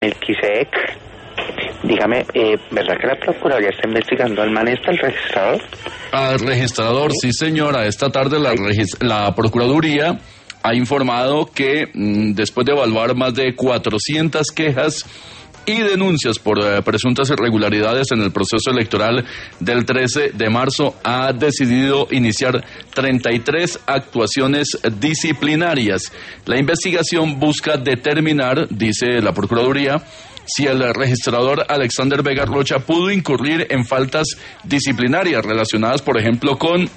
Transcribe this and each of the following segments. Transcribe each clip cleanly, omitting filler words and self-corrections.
Melquisedec, dígame, ¿verdad que la Procuraduría está investigando al maestro, al registrador? Al registrador, sí señora. Esta tarde la Procuraduría ha informado que después de evaluar más de 400 quejas y denuncias por presuntas irregularidades en el proceso electoral del 13 de marzo, ha decidido iniciar 33 actuaciones disciplinarias. La investigación busca determinar, dice la Procuraduría, si el registrador Alexander Vega Rocha pudo incurrir en faltas disciplinarias relacionadas, por ejemplo, con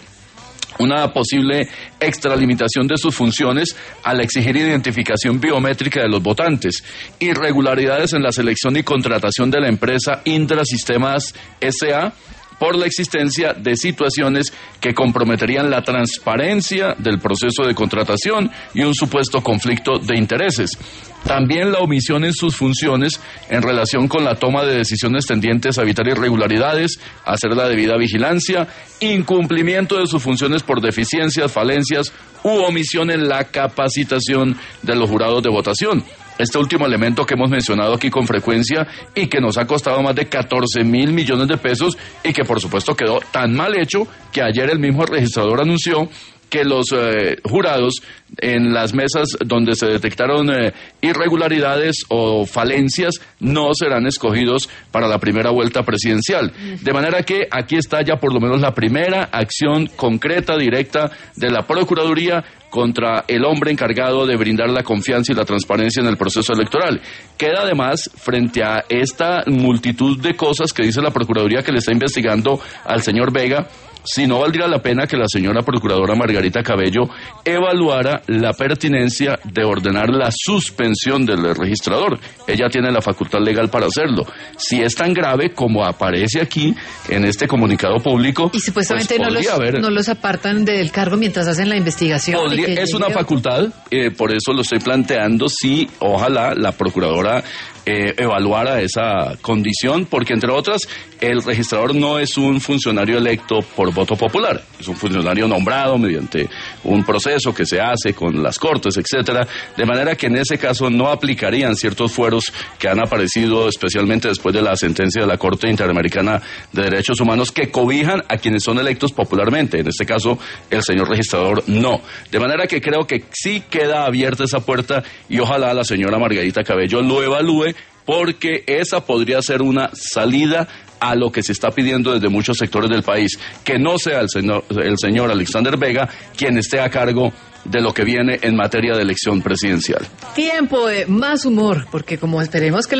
una posible extralimitación de sus funciones al exigir identificación biométrica de los votantes, irregularidades en la selección y contratación de la empresa Intrasistemas S.A., por la existencia de situaciones que comprometerían la transparencia del proceso de contratación y un supuesto conflicto de intereses. También la omisión en sus funciones en relación con la toma de decisiones tendientes a evitar irregularidades, hacer la debida vigilancia, incumplimiento de sus funciones por deficiencias, falencias u omisión en la capacitación de los jurados de votación. Este último elemento que hemos mencionado aquí con frecuencia y que nos ha costado más de 14.000 millones de pesos y que por supuesto quedó tan mal hecho que ayer el mismo registrador anunció que los jurados en las mesas donde se detectaron irregularidades o falencias no serán escogidos para la primera vuelta presidencial. De manera que aquí está ya por lo menos la primera acción concreta, directa de la Procuraduría contra el hombre encargado de brindar la confianza y la transparencia en el proceso electoral. Queda además, frente a esta multitud de cosas que dice la Procuraduría que le está investigando al señor Vega, si no valdría la pena que la señora Procuradora Margarita Cabello evaluara la pertinencia de ordenar la suspensión del registrador. Ella tiene la facultad legal para hacerlo. Si es tan grave como aparece aquí en este comunicado público, y supuestamente pues no los apartan del cargo mientras hacen la investigación. Es una facultad, por eso lo estoy planteando, si ojalá la Procuradora evaluara esa condición, porque entre otras el registrador no es un funcionario electo por voto popular, es un funcionario nombrado mediante un proceso que se hace con las cortes, etcétera, de manera que en ese caso no aplicarían ciertos fueros que han aparecido especialmente después de la sentencia de la Corte Interamericana de Derechos Humanos que cobijan a quienes son electos popularmente, en este caso el señor registrador no, de manera que creo que sí queda abierta esa puerta y ojalá la señora Margarita Cabello lo evalúe, porque esa podría ser una salida a lo que se está pidiendo desde muchos sectores del país, que no sea el señor Alexander Vega quien esté a cargo de lo que viene en materia de elección presidencial. Tiempo de más humor, porque como esperemos que